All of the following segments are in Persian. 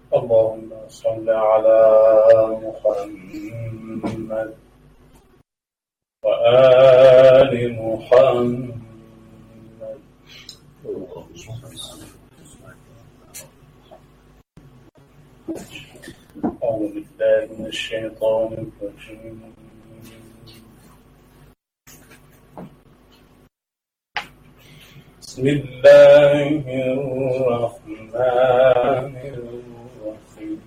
اللهم صل على محمد وآل محمد. أعوذ بالله من الشيطان الرجيم. بسم الله الرحمن الرحيم.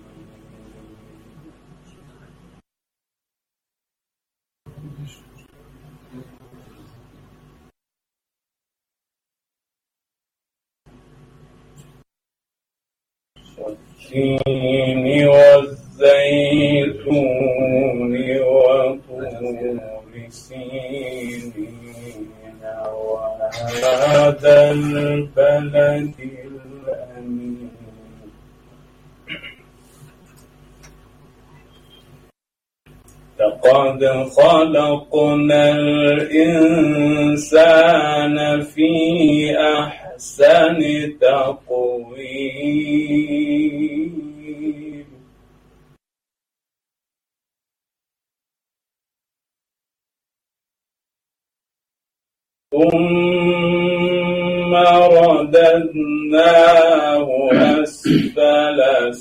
والتين والزيتون وطور سينين وهذا البلد الأمين. لقد خلقنا الإنسان في أحسن تقويم. ثم رددناه أسفل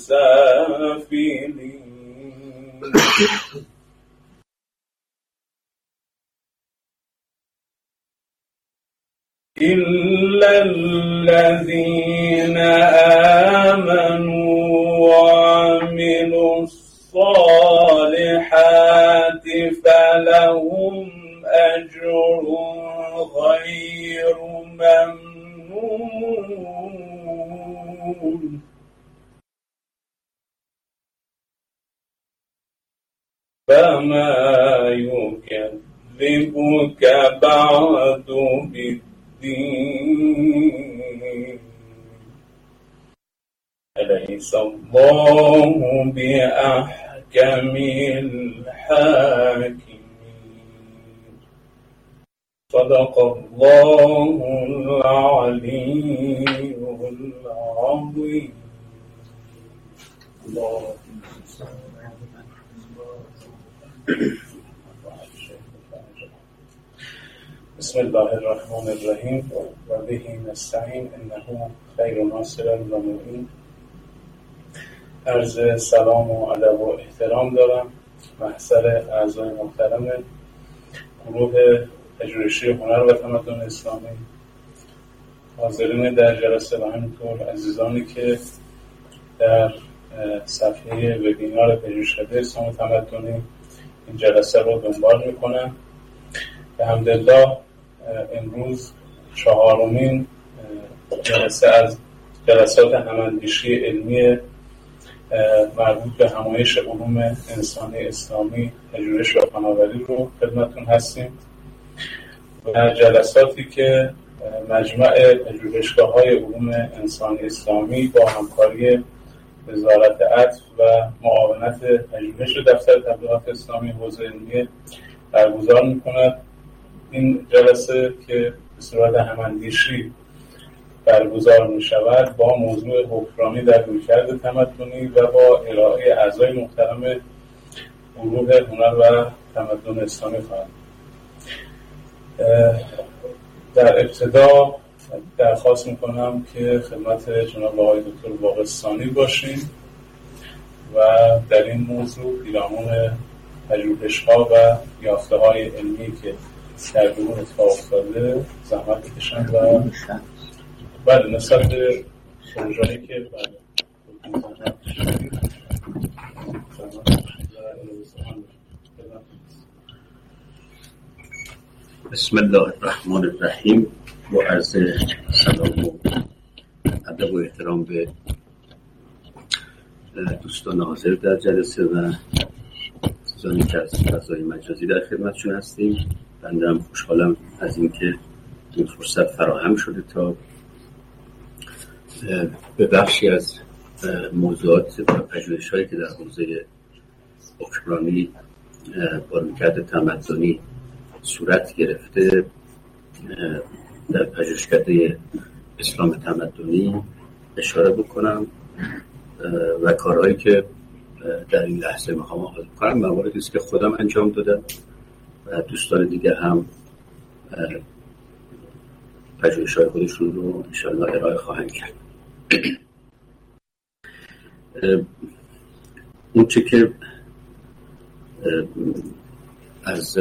سافلين. إلا الذين آمنوا وعملوا الصالحات فلهم أجر غير ممنون. فما يكذبك بعد بالدين. أليس الله بأحكم الحاكمين. صدق الله العلي العظيم. بسم الله الرحمن الرحیم و به نستعین انه خیر ناصر و معین. عرض سلام و ادب و احترام دارم محضر اعضای محترم گروه پژوهشی هنر و تمدن اسلامی، حاضرین در جلسه و همینطور عزیزانی که در صفحه وبینار پژوهشکده اسلام و تمدنی این جلسه رو دنبال میکنن. به حمدالله امروز چهارمین جلسه از جلسات هماندیشی علمی مربوط به همایش علوم انسانی اسلامی، پژوهش و فناوری رو خدمتتون هستیم و جلساتی که مجمع پژوهشگاه‌های علوم انسانی اسلامی با همکاری وزارت عدل و معاونت پژوهش دفتر تبلیغات اسلامی حوزه علمیه برگزار می‌کند. این جلسه که به صورت هماندیشی برگزار می شود با موضوع حکمرانی در رویکرد تمدنی و با ارائه اعضای محترم گروه هنر و تمدن اسلامی خواهد. در ابتدا درخواست می کنم که خدمت جناب آقای دکتر باقرستانی باشیم و در این موضوع پیرامون پژوهش‌ها و یافته‌های علمی که در گروه اتفاق افتاده زحمت بکشن و بله نسبت به پروژه‌ای که بسم الله الرحمن الرحیم. با عرض سلام و ادب و احترام به دوستان حاضر در جلسه و دوستانی که از فضای مجازی در خدمتشون هستیم. بنده هم خوشحالم از اینکه این فرصت فراهم شده تا به بخشی از موضوعات و پژوهش‌هایی که در حوزه حکمرانی با رویکرد تمدنی صورت گرفته در پژوهشکده اسلام تمدنی اشاره بکنم و کارهایی که در این لحظه میخوام آغاز کنم مواردی است که خودم انجام دادم و دوستان دیگه هم پژوهش‌های خودشون رو انشاءالله ارائه خواهند کرد. اون چه که از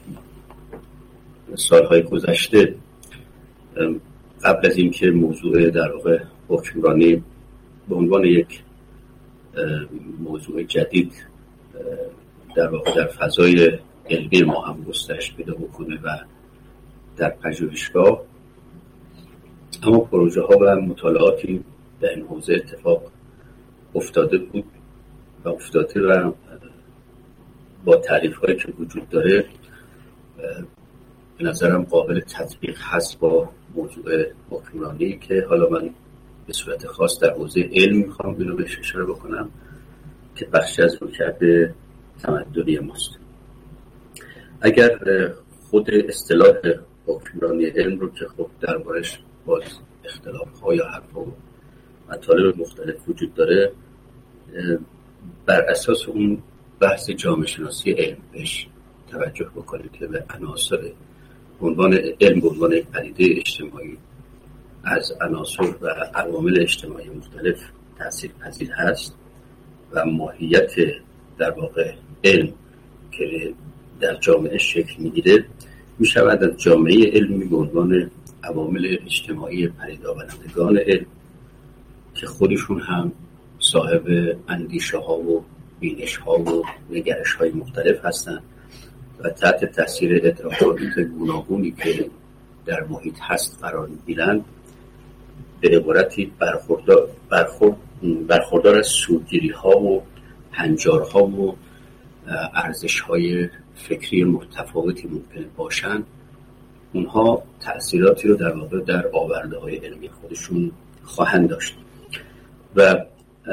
سالهای گذشته قبل از اینکه موضوع در واقع حکمرانی به عنوان یک موضوع جدید در واقع در فضای علمی ما هم گسترش پیدا بکنه و در پژوهشگاه، اما پروژه ها و مطالعاتی در این حوزه اتفاق افتاده بود و افتاده و با تعریف هایی که وجود داره به نظرم قابل تطبیق هست با موضوع حکمرانی که حالا من به صورت خاص در حوزه علم میخوام اینو بهش اشاره بکنم که بخشی از رویکرد تمدنی ماست. اگر خود اصطلاح حکمرانی علم رو که خب دربارش باز اختلاف‌ها یا حرف و مطالب مختلف وجود داره، بر اساس اون بحث جامعه شناسی علم بهش توجه بکنید که به عناصر عنوان علم به عنوان پدیده اجتماعی از عناصر و عوامل اجتماعی مختلف تأثیرپذیر هست و ماهیت در واقع علم که در جامعه شکل میگیره می شود از جامعه علمی به عنوان عوامل اجتماعی پدیدآورندگان علم که خودشون هم صاحب اندیشه ها و بینش ها و نگرش های مختلف هستند و تحت تاثیر ادراکات گوناگونی که در محیط هست قرار می‌گیرند، به عبارتی برخوردار از سوگیری ها و هنجارها و ارزش های فکری متفاوتی ممکنه باشند. اونها تأثیراتی رو در واقع در آورده های علمی خودشون خواهند داشت و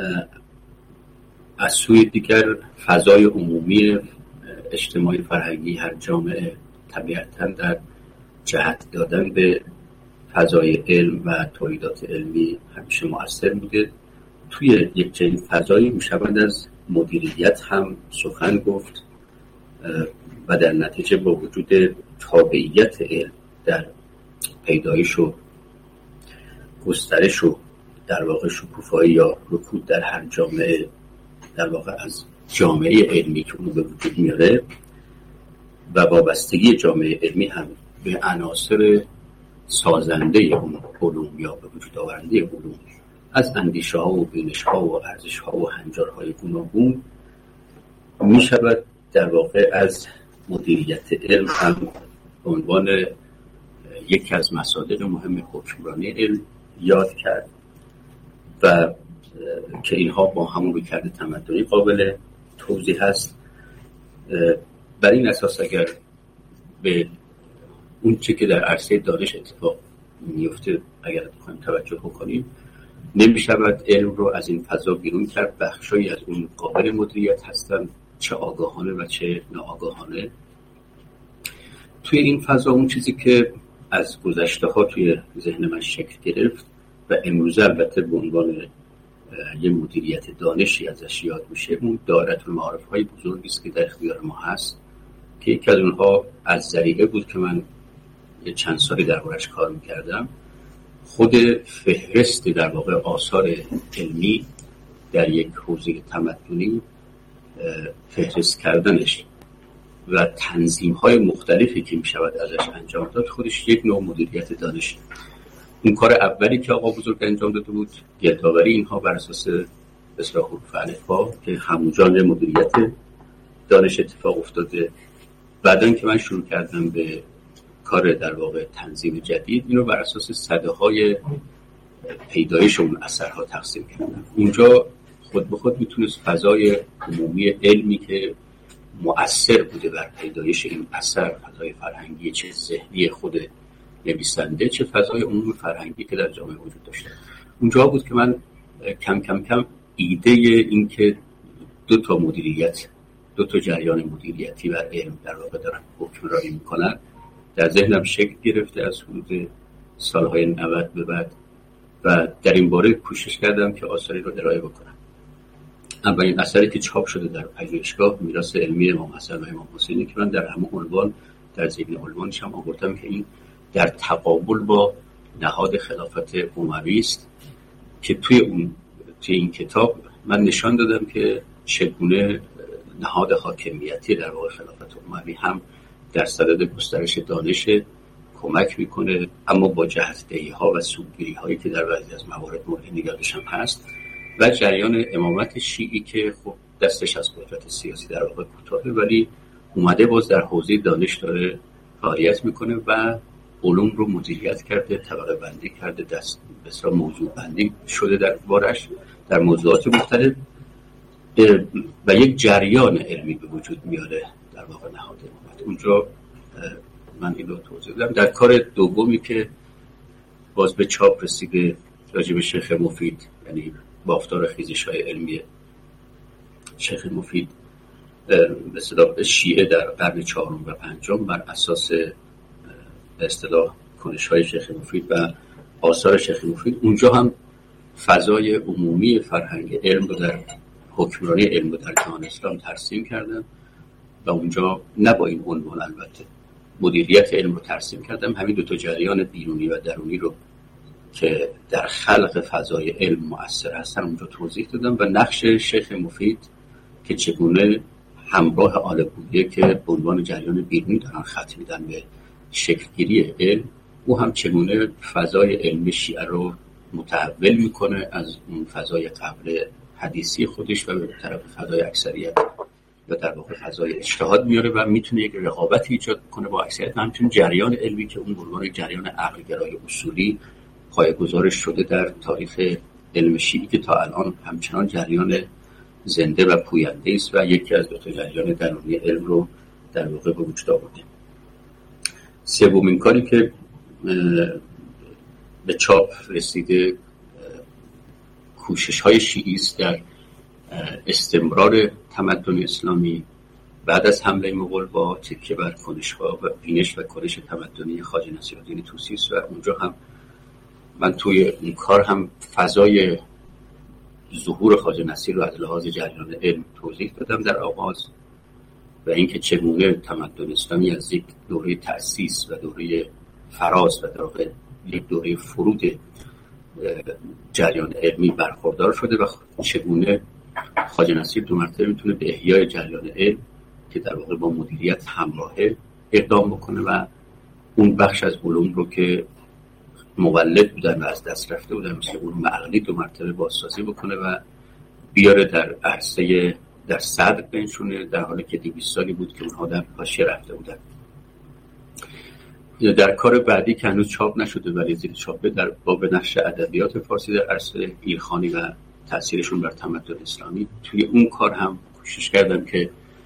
از سوی دیگر فضای عمومی اجتماعی فرهنگی هر جامعه طبیعتاً در جهت دادن به فضای علم و تولیدات علمی همیشه مؤثر بوده. توی یک چنین فضایی میشود از مدیریت هم سخن گفت و در نتیجه با وجود تابعیت علم در پیدایش و گسترش و در واقع شکوفایی یا رکود در هر جامعه در واقع از جامعه علمی که اونو به وجود میاره و وابستگی جامعه علمی هم به عناصر سازنده اون علوم یا به وجود آورنده علوم از اندیشه ها و بینش ها و ارزش ها و هنجارهای گوناگون می شود در واقع از مدیریت علم هم به عنوان یکی از مصادر مهم حکمرانی علم یاد کرد و که اینها با همون رویکرد تمدنی قابل توضیح هست. بر این اساس اگر به اون چه که در عرصه دانش اتفاق میفته اگر بخوایم توجه بکنیم، نمی شود علم رو از این فضا بیرون کرد. بخشایی از اون قابل مدیریت هستن، چه آگاهانه و چه ناآگاهانه. توی این فضا اون چیزی که از گذشته ها توی ذهن من شکل گرفت و امروز البته به عنوان یه مدیریت دانشی ازش یاد میشه، اون دایره المعارف های بزرگی است که در اختیار ما هست که یکی از اونها از ذریعه بود که من یه چند سالی دربارش کار میکردم. خود فهرست در واقع آثار علمی در یک حوزه تمدنی، فهرست کردنش و تنظیم های مختلفی که میشود ازش انجام داد، خودش یک نوع مدیریت دانش. اون کار اولی که آقا بزرگ انجام داده بود گردآوری اینها بر اساس اصلاح حروف الفبا که همونجا مدیریت دانش اتفاق افتاده. بعدن که من شروع کردم به کار در واقع تنظیم جدید، اینو بر اساس سده‌های پیدایش اون اثرها تقسیم کردم. اونجا خود به خود میتونست فضای عمومی علمی که مؤثر بوده بر پیدایش این اثر، فضای فرهنگی چه ذهنی خود نویسنده چه فضای عمومی فرهنگی که در جامعه وجود داشته، اونجا بود که من کم کم ایده این که دو تا جریان مدیریتی و علم در واقع دارن حکمرانی میکنن در ذهنم شکل گرفته از حدود سالهای 90 به بعد و در این باره کوشش کردم که آثاری رو ارائه بکنم. اولین اثری که چاپ شده در پژوهشگاه میراث علمی امام حسن و امام حسینی که من در همون عنوان در ذیل عنوانش هم آوردم که این در تقابل با نهاد خلافت اموی است که توی این کتاب من نشان دادم که چگونه نهاد حاکمیتی در واقع خلافت اموی هم در صدد گسترش دانش کمک میکنه، اما با جهت‌دهی‌ها و سوگیری‌هایی که در بعضی از موارد مورد نگرش هم هست، و جریان امامت شیعی که خب دستش از قدرت سیاسی در واقع کوتاهه ولی اومده باز در حوزه دانش داره فعالیت میکنه و علوم رو مدیریت کرده، طبقه بندی کرده، بسیار موضوع بندی شده در بارش در موضوعات مختلف و یک جریان علمی به وجود میاره در واقع نهاد امامت. اونجا من این رو توضیح دادم. در کار دومی که باز به چاپ رسیده راجع به شیخ مفید، یعنی بافتار خیزش‌های علمی شیخ مفید به اصطلاح شیعه در قرن 4 و 5 بر اساس به اصطلاح کنش‌های شیخ مفید و آثار شیخ مفید، اونجا هم فضای عمومی فرهنگ علم رو در حکمرانی علم رو در جهان اسلام ترسیم کردم و اونجا نه با این عنوان البته مدیریت علم رو ترسیم کردم، همین دو تا جریان بیرونی و درونی رو که در خلق فضای علم مؤثر هستن اونجا توضیح دادم و نقش شیخ مفید که چگونه همراه آل بویه که به عنوان جریان بیرونی دارن خط میدن به شکلگیری علم، او هم چگونه فضای علم شیعه رو متحول میکنه از اون فضای قبل حدیثی خودش و به طرف فضای اکثریت یا در واقع فضای اجتهاد میاره و میتونه یک رقابت ایجاد کنه با اکثریت. همچنین جریان علمی که اون به عنوان جریان عقل‌گرای اصولی پایه‌گذارش شده در تاریخ علم شیعی که تا الان همچنان جریان زنده و پوینده است و یکی از دو تا جریان درونی علم رو در واقع به وجود آورده. سومین کاری که به چاپ رسیده کوشش‌های شیعی است در استمرار تمدن اسلامی بعد از حمله مغول با تکیه بر کنش‌ها و بینش و کنش تمدنی خواجه نصیرالدین طوسی است و اونجا هم من توی این کار هم فضای ظهور خواجه نصیر رو از لحاظ جریان علم توضیح دادم در آغاز و اینکه چگونه تمدن اسلامی از یک دوره تأسیس و دوره فراز و در واقع یک دوره فرود جریان علمی برخوردار شده و چگونه خواجه نصیر دو مرتبه میتونه به احیای جریان علم که در واقع با مدیریت همراهه اقدام بکنه و اون بخش از علوم رو که مولد بودن و از دست رفته بودن مثل علوم عقلی دو مرتبه بازسازی بکنه و بیاره در عرصه در صدر بنشونه، در حالی که 200 سالی بود که اونها در حاشیه رفته بودن. در کار بعدی که هنوز چاپ نشده ولی زیر چاپه در باب نقش ادبیات فارسی در عرصه ایلخانی و تأثیرشون بر تمدن اسلامی، توی اون کار هم کوشش کردم که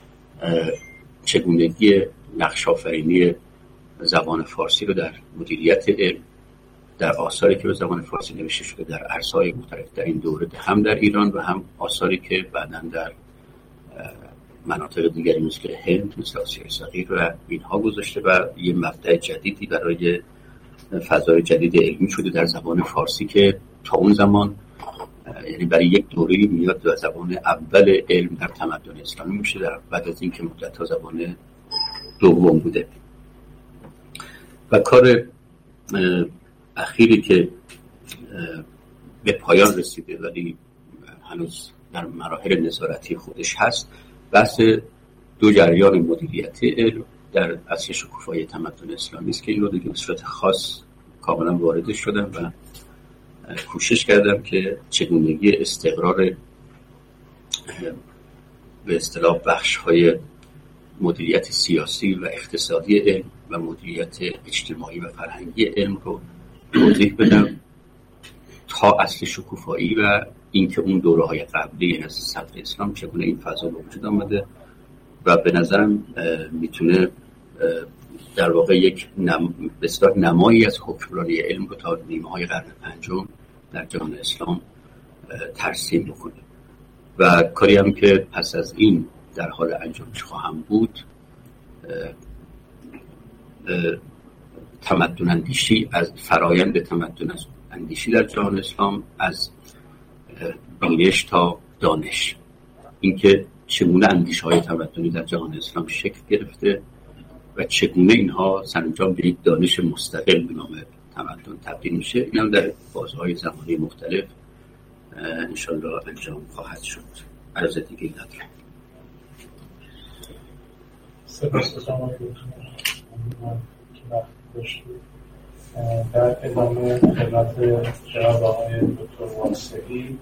چگونگی نقش آفرینی زبان فارسی رو در مدیریت علم در آثاری که به زبان فارسی نوشته شده در عرصه‌های مختلف در این دوره هم در ایران و هم آثاری که بعداً در مناطق دیگری مثل هند مثل آسیای صغیر و اینها گذاشته و یه مبدأ جدیدی برای فضای جدید علمی شده در زبان فارسی که تا اون زمان یعنی برای یک دوره‌ای میاد و زبان اول علم در تمدن اسلامی میشه در بعد از اینکه مدت‌ها زبان دوم بوده. و کار اخیری که به پایان رسیده ولی هنوز در مراحل نظارتی خودش هست بحث دو جریان مدیریتی علم در اصل شکوفایی تمدن اسلامی است که این رو دیگه به صورت خاص کاملا وارد شدم و کوشش کردم که چگونگی استقرار به اصطلاح بخش‌های مدیریت سیاسی و اقتصادی علم و مدیریت اجتماعی و فرهنگی علم رو توضیح بدم تا اصل شکوفایی و اینکه اون دوره‌های قبلی از صدر اسلام چگونه این فضا به وجود آمده و به نظرم میتونه در واقع یک بسیار نمایی از حکمرانی علم رو تا نیمه‌های قرن پنجم در جهان اسلام ترسیم بکنه و کاری هم که پس از این در حال انجامش خواهم بود تمدن اندیشی از فرایند تمدن اندیشی در جهان اسلام از بینش تا دانش اینکه چگونه اندیشه‌های تمدنی در جهان اسلام شکل گرفته و چگونه اینها سرانجام به یک دانش مستقل به نام تمدن تبدیل میشه. این هم در فازهای زمانی مختلف انشاءالله انجام خواهد شد. عرض دیگه ندارم. سپاس از آقای دکتر که وقت داشتید. در ادامه خدمت جناب آقای دکتر واسعی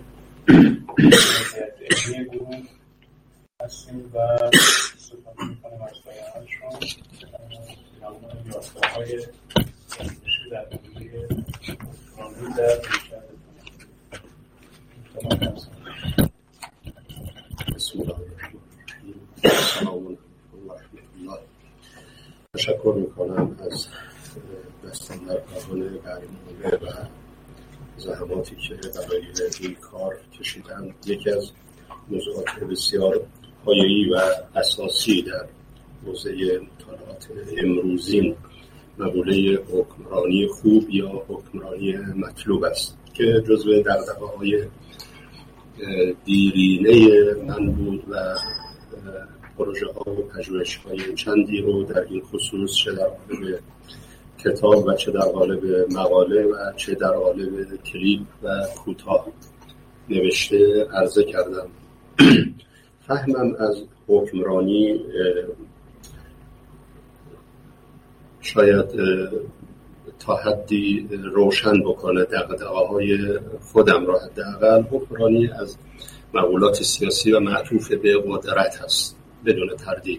علمی گروه هستیم و استفاده می‌کنیم از بیاناتشون نمونه یافته‌های علمی در حوزه حکمرانی در بیشتر بسم الله السلام علیکم و رحمت الله. تشکر میکنم از دستاندرکاران برنامه و زحماتی که برای این کار کشیدن. یکی از موضوعات بسیار پایه‌ای و اساسی در حوزه مطالعات امروزین مقوله حکمرانی خوب یا حکمرانی مطلوب است که جزو دغدغه‌های دیرینه من بود و پروژه ها و پژوهش‌های چندی رو در این خصوص چه در قالب کتاب و چه در قالب مقاله و چه در قالب کلیپ و کوتاه نوشته عرضه کردم. فهمم از حکمرانی شاید تا حدی روشن بکنه دغدغه‌های خودم را. حداقل حکمرانی از مقولات سیاسی و معطوف به قدرت هست بدون تردید.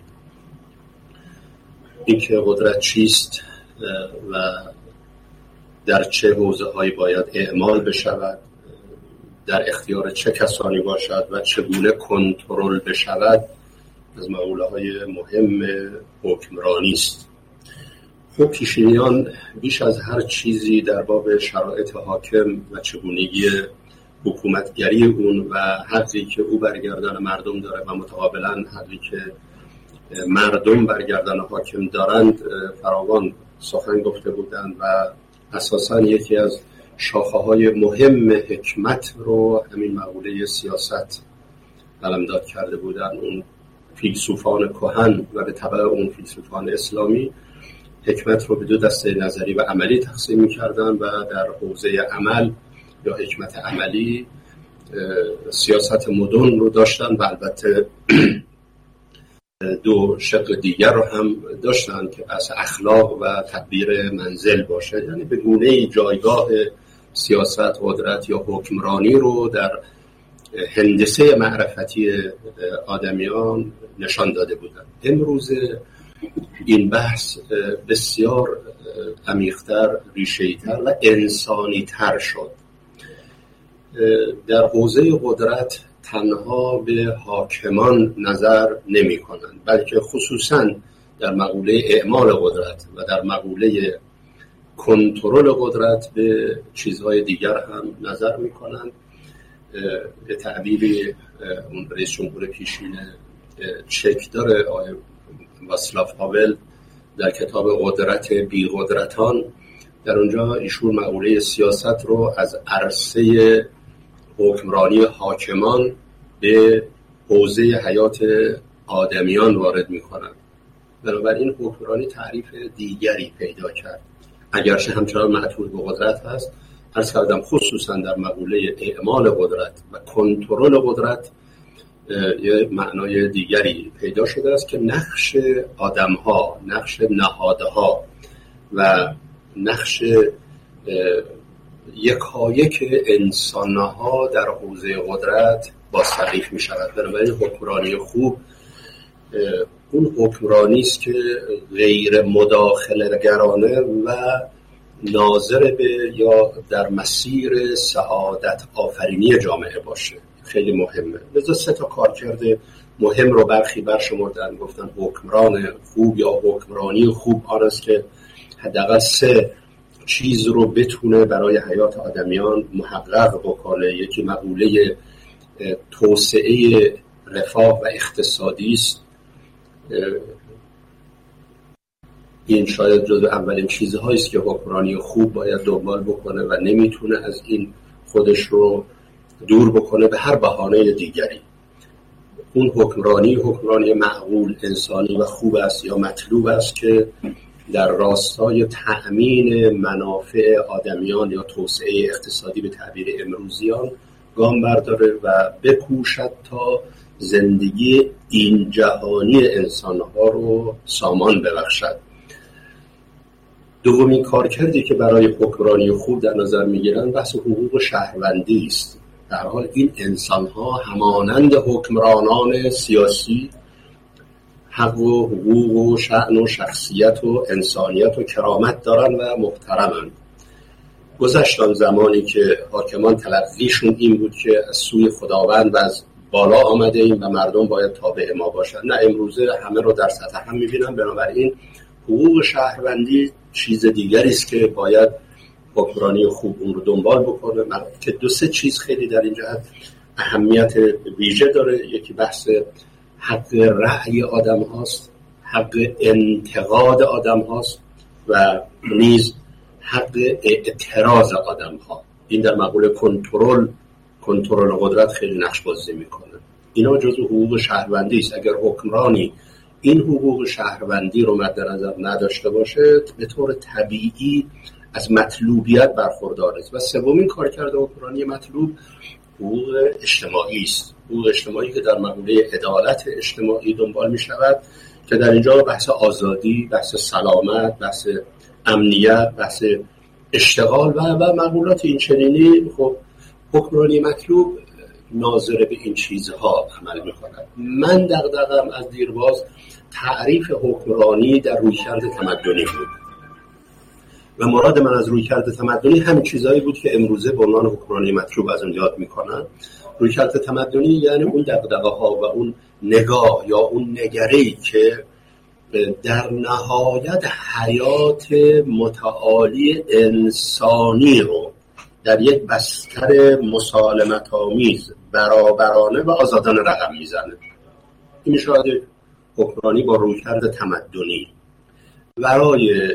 اینکه قدرت چیست و در چه حوزه‌هایی باید اعمال بشود، در اختیار چه کسانی باشد و چگونه کنترل بشود، از مقوله‌های مهم حکمرانی است. خب پیشینیان بیش از هر چیزی در باب شرایط حاکم و چگونگی حکومتگری اون و حقی که او برگردان مردم داره و متقابلا حقی که مردم برگردان حاکم دارند فراوان سخن گفته بودند و اساساً یکی از شاخه‌های مهم حکمت رو همین مقوله سیاست قلمداد کرده بودند. اون فیلسوفان کهن و به تبع اون فیلسوفان اسلامی حکمت رو به دو دسته نظری و عملی تقسیم می‌کردن و در حوزه عمل یا حکمت عملی سیاست مدن رو داشتن و البته دو شق دیگر رو هم داشتن که بحث اخلاق و تدبیر منزل باشه، یعنی به گونه‌ای جایگاه سیاست، قدرت یا حکمرانی رو در هندسه معرفتی آدمیان نشان داده بودن. امروز این بحث بسیار عمیق‌تر، ریشه‌ای‌تر و انسانی‌تر شد. در حوزه قدرت تنها به حاکمان نظر نمی کنند، بلکه خصوصاً در مقوله اعمال قدرت و در مقوله کنترل قدرت به چیزهای دیگر هم نظر می کنند. به تعبیری اون رئیس جمهور پیشین چک داره، آقای واسلاو هاول، در کتاب قدرت بی قدرتان، در اونجا ایشون مقوله سیاست رو از عرصه حکمرانی حاکمان به حوزه حیات آدمیان وارد می‌کنند. بنابراین حکمرانی تعریف دیگری پیدا کرد، اگرچه همچنان معطوف به قدرت هست. عرض کردم خصوصا در مقوله اعمال قدرت و کنترل قدرت یه معنای دیگری پیدا شده است که نقش آدم‌ها، نقش نهادها و نقش یکایک انسان‌ها در حوزه قدرت بازتعریف می شود. بنابراین حکمرانی خوب اون حکمرانی است که غیر مداخله‌گرانه و ناظر به یا در مسیر سعادت آفرینی جامعه باشه. خیلی مهمه. لذا 3 کارکرد مهم رو برخی برشمردن، گفتن حکمران خوب یا حکمرانی خوب آن است که حداقل 3 چیز رو بتونه برای حیات آدمیان محقق بکنه. یکی مقوله توسعه رفاه و اقتصادی است. این شاید جزو اولین چیزهایی است که حکمرانی خوب باید دنبال بکنه و نمیتونه از این خودش رو دور بکنه به هر بهانه دیگری. اون حکمرانی معقول، انسانی و خوب است یا مطلوب است که در راستای تأمین منافع آدمیان یا توسعه اقتصادی به تعبیر امروزیان گام برداره و بکوشد تا زندگی این جهانی انسانها رو سامان ببخشد. دومین کارکردی که برای حکمرانی خوب در نظر میگیرن بحث حقوق شهروندی است. در حال این انسانها همانند حکمرانان سیاسی حق و حقوق و شأن و شخصیت و انسانیت و کرامت دارن و محترمن. گذشتان زمانی که حاکمان تلقیشون این بود که از سوی خداوند و از بالا آمده ایم و مردم باید تابع ما باشن. نه، امروزه همه رو در سطح هم میبینن. بنابراین حقوق شهروندی چیز دیگری است که باید حکمرانی خوب اون رو دنبال بکنه، که دو سه چیز خیلی در این جهت اهمیت ویژه داره. یکی بحث حق رأی آدم هاست، حق انتقاد آدم هاست و نیز حق اعتراض آدم ها. این در مقوله کنترل قدرت خیلی نقش بازی میکنه. اینا جزو حقوق شهروندی است. اگر حکمرانی این حقوق شهروندی رو مد نظر نداشته باشه، به طور طبیعی از مطلوبیت برخوردار است. و سومین کارکرد حکمرانی مطلوب حقوق اجتماعی است. حقوق اجتماعی که در مقوله عدالت اجتماعی دنبال می شود، که در اینجا بحث آزادی، بحث سلامت، بحث امنیت، بحث اشتغال و مقولات این چنینی. خب حکمرانی مطلوب ناظر به این چیزها عمل می کند. من دغدغه‌ام از دیرباز تعریف حکمرانی در رویکرد تمدنی بود و مراد من از رویکرد تمدنی همین چیزایی بود که امروزه به عنوان حکمرانی مطلوب از اون یاد میکنن. رویکرد تمدنی یعنی اون دغدغه‌ها و اون نگاه یا اون نگره‌ای که در نهایت حیات متعالی انسانی رو در یک بستر مسالمت‌آمیز، برابرانه و آزادانه رقم میزنه. این شاید حکمرانی با رویکرد تمدنی برای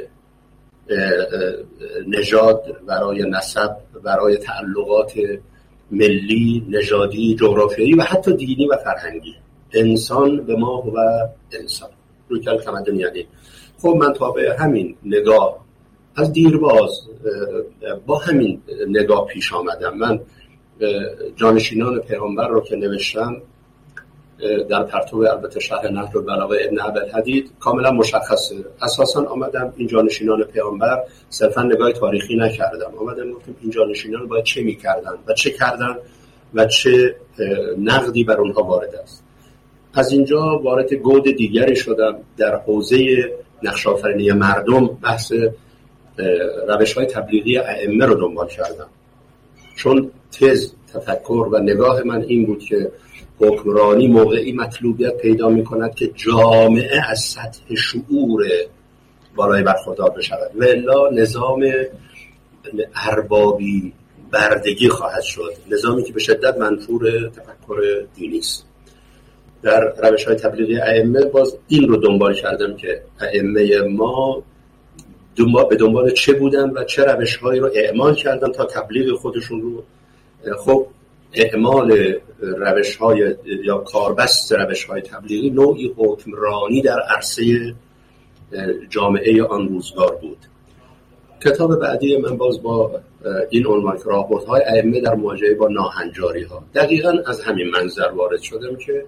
نژاد، برای نسب، برای تعلقات ملی، نژادی، جغرافیایی و حتی دینی و فرهنگی. انسان به ما و انسان. رویکرد تمدنی یعنی خب من تابع همین نگاه از دیرباز با همین نگاه پیش آمدم. من جانشینان پیامبر رو که نوشتم در پرتو البته شرح نهج البلاغه ابن عبدالحدید کاملا مشخصه. اساسا آمدم این جانشینان پیامبر صرفا نگاه تاریخی نکردم، آمدم گفتم این جانشینان باید چه میکردن و چه کردن و چه نقدی بر اونها وارد است. از اینجا وارد گود دیگری شدم در حوزه نقش آفرینی مردم. بحث روش‌های تبلیغی ائمه رو دنبال کردم، چون تز تفکر و نگاه من این بود که حکمرانی موقعی مطلوبیت پیدا می کند که جامعه از سطح شعور بالای برخوردار بشود و الا نظام اربابی بردگی خواهد شد، نظامی که به شدت منفور تفکر دینی است. در روش‌های تبلیغی ائمه باز این رو دنبال کردم که ائمه ما به دنبال چه بودن و چه روش‌هایی رو اعمال کردن تا تبلیغ خودشون رو. خب اعمال روش‌های یا کاربست روش‌های تبلیغی نوعی حکمرانی در عرصه جامعه آن روزگار بود. کتاب بعدی من باز با این عنوان که راهبردهای ائمه در مواجهه با ناهنجاری‌ها. دقیقاً از همین منظر وارد شدم که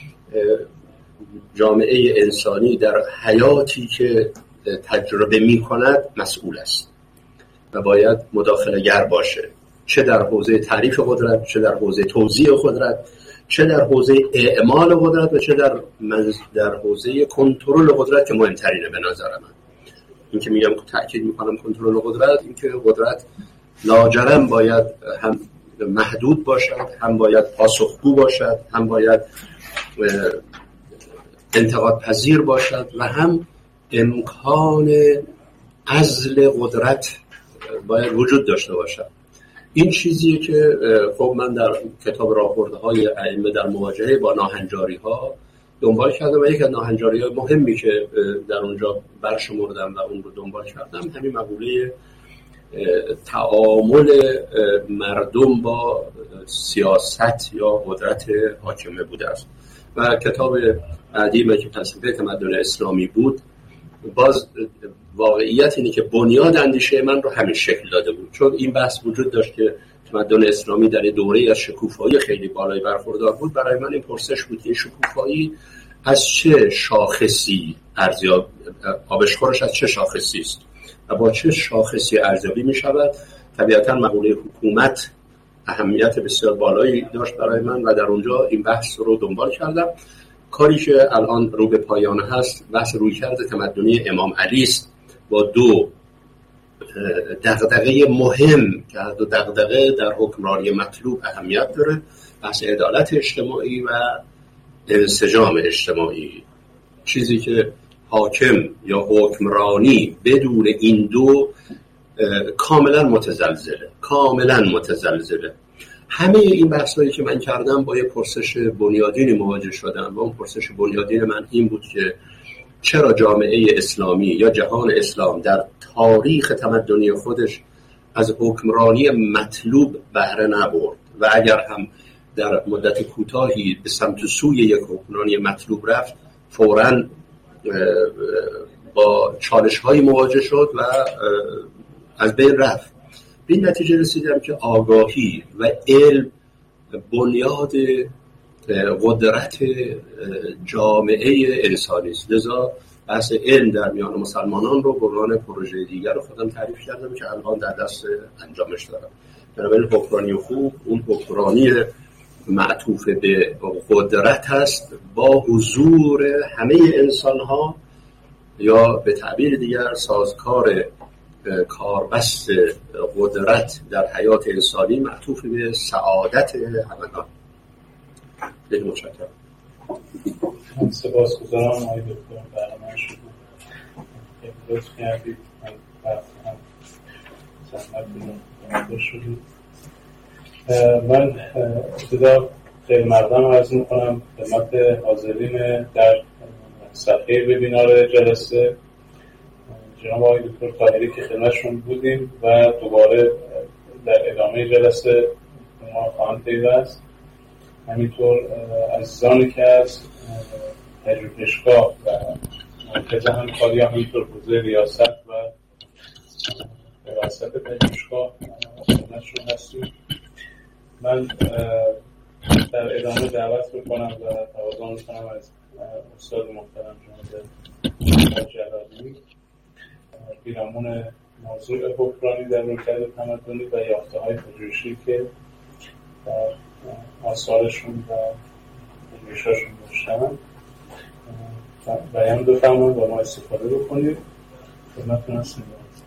جامعه انسانی در حیاتی که تجربه می‌کند مسئول است و باید مداخله‌گر باشه، چه در حوزه تعریف قدرت، چه در حوزه توزیع قدرت، چه در حوزه اعمال قدرت و چه در حوزه کنترل قدرت که مهمترینه به نظر من. این که میگم که تأکید میکنم کنترل قدرت، این که قدرت لاجرم باید هم محدود باشد، هم باید پاسخگو باشد، هم باید انتقاد پذیر باشد و هم امکان عزل قدرت باید وجود داشته باشد. این چیزیه که خب من در کتاب راهبردهای ائمه در مواجهه با ناهنجاری‌ها دنبال کردم و یک از ناهنجاری‌های مهمی که در اونجا برشمردم و اون رو دنبال کردم همین مقوله تعامل مردم با سیاست یا قدرت حاکمه بوده است. و کتاب بعدی که فلسفه تمدن اسلامی بود، باز واقعیت اینه که بنیاد اندیشه من رو همین شکل داده بود، چون این بحث وجود داشت که تمدن اسلامی در دوره از شکوفایی خیلی بالای برخوردار بود. برای من این پرسش بود که شکوفایی از چه شاخصی آبشخورش از چه شاخصی است و با چه شاخصی ارزیابی می شود. طبیعتا مقوله حکومت اهمیت بسیار بالایی داشت برای من و در اونجا این بحث رو دنبال کردم. کاری که الان رو به پایان هست بحث رویکرد تمدنی امام علی است با دو دغدغه مهم که دو دغدغه در حکمرانی مطلوب اهمیت داره، بحث عدالت اجتماعی و انسجام اجتماعی. چیزی که حاکم یا حکمرانی بدون این دو کاملا متزلزله. همه این بحثایی که من کردم با یه پرسش بنیادینی مواجه شدم و اون پرسش بنیادین من این بود که چرا جامعه اسلامی یا جهان اسلام در تاریخ تمدنی خودش از حکمرانی مطلوب بهره نبرد و اگر هم در مدت کوتاهی به سمت سوی یک حکمرانی مطلوب رفت فوراً با چالش‌هایی مواجه شد و از بین رفت. به این نتیجه رسیدم که آگاهی و علم بنیاد قدرت جامعه انسانی است. لذا بحث علم در میان مسلمانان رو به عنوان پروژه دیگر رو خودم تعریف کردم که الان در دست انجامش دارم. بنابراین حکمرانی خوب اون حکمرانی معطوف به قدرت هست با حضور همه انسان‌ها، یا به تعبیر دیگر سازکار کاربست قدرت در حیات انسانی معطوف به سعادت همگان. خیلی متشکرم. سپاسگزارم آقای دکتر برنامه شما. لطف کردید زحمت شدید. من ابتدا خیلی مقدم عرض میکنم خدمت حاضرین در صفحه وبینار جلسه، جناب آقای دکتر طاهری که خدمتشون بودیم و دوباره در ادامه جلسه ما خواهند پیوست. همینطور عزیزانی که از پژوهشگاه و مرکز همکاری همینطور حوزه ریاست و ریاست پژوهشگاه خدمتشون هستیم. من در ادامه دعوت میکنم و تقاضا میکنم از استاد محترم جناب جلالی پیرامون موضوع حکمرانی در رویکرد تمدنی و یافته‌های پژوهشی که در آثارشون و پژوهش‌هاشون داشتن بیان بفرمایید و ما استفاده بکنید. خدمتتون هستیم.